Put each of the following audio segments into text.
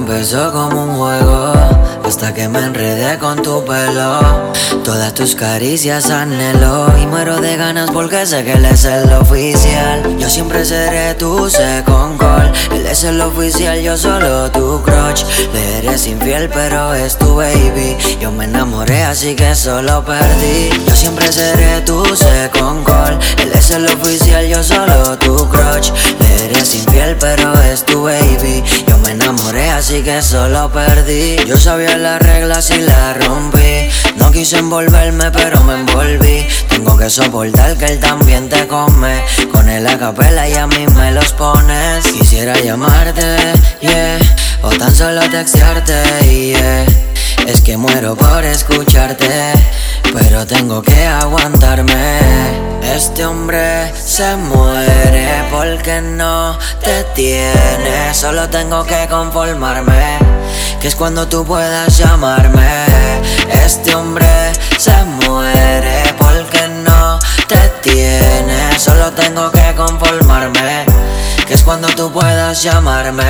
empezó como un juego, hasta que me enredé con tu pelo. Todas tus caricias anhelo y muero de ganas porque sé que él es el oficial. Yo siempre seré tu second call, él es el oficial, yo solo tu crush. Le eres infiel pero es tu baby. Yo me enamoré así que solo perdí. Yo siempre seré tu second call, él es el oficial, yo solo tu crush. Le eres infiel pero es tu baby. Yo me enamoré así que solo perdí. Yo sabía las reglas y las rompí. No quise envolverme pero me envolví. Tengo que soportar que él también te come. Con él a capela y a mí me los pones. Quisiera llamarte, yeah, o tan solo textearte, yeah. Es que muero por escucharte, pero tengo que aguantarme. Este hombre se muere porque no te tiene. Solo tengo que conformarme, que es cuando tú puedas llamarme. Este hombre se muere porque no te tiene. Solo tengo que conformarme, que es cuando tú puedas llamarme.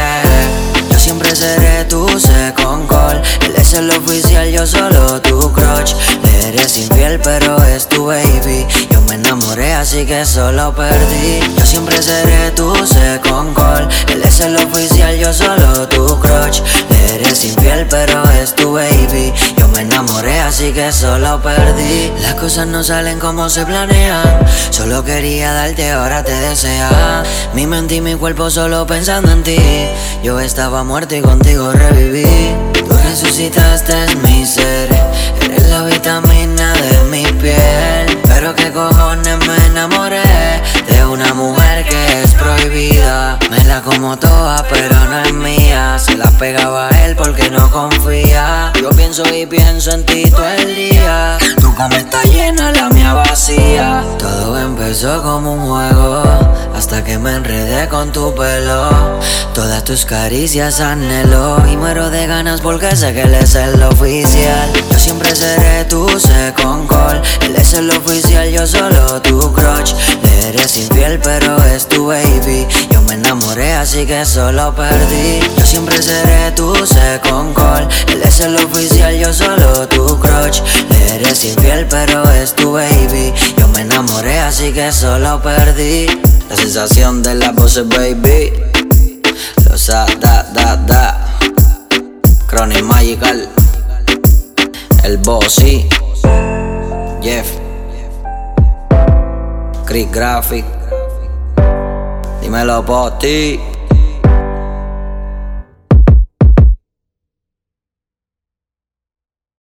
Yo siempre seré tu second call, él es el oficial, yo solo tu crush. Le eres infiel pero es tu baby. Yo me enamoré así que solo perdí. Yo siempre seré tu second call, él es el oficial, yo solo tu crush. Le eres infiel pero es tu baby. Yo me enamoré así que solo perdí. Las cosas no salen como se planean. Solo quería darte, ahora te desea. Mi mente y mi cuerpo solo pensando en ti. Yo estaba muerto y contigo reviví. Tú resucitaste en mi ser, eres la vitamina de mi piel. Pero qué cojones me enamoré de una mujer que es prohibida. Me la como toda pero no es mía. Se la pegaba a él porque no confía. Yo pienso y pienso en ti todo el día. Tu cama está llena, la mía vacía. Todo empezó como un juego, hasta que me enredé con tu pelo. Todas tus caricias anhelo y muero de ganas porque sé que él es el oficial. Yo siempre seré tu second call, él es el oficial, yo solo tu crush. Le eres infiel pero es tu baby. Yo me enamoré así que solo perdí. Yo siempre seré tu second call, él es el oficial, yo solo tu crush. Le eres infiel pero es tu baby. Yo me enamoré así que solo perdí. La sensación de las voces, baby. Los da. Chronic Magical. El Bossy. Jeff. Chris Graphic. Dímelo, Poti.